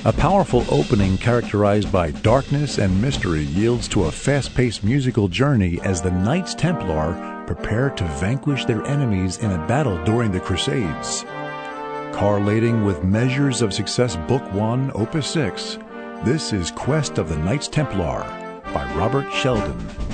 A powerful opening characterized by darkness and mystery yields to a fast-paced musical journey as the Knights Templar prepare to vanquish their enemies in a battle during the Crusades. Correlating with Measures of Success Book 1, Opus 6, this is Quest of the Knights Templar by Robert Sheldon.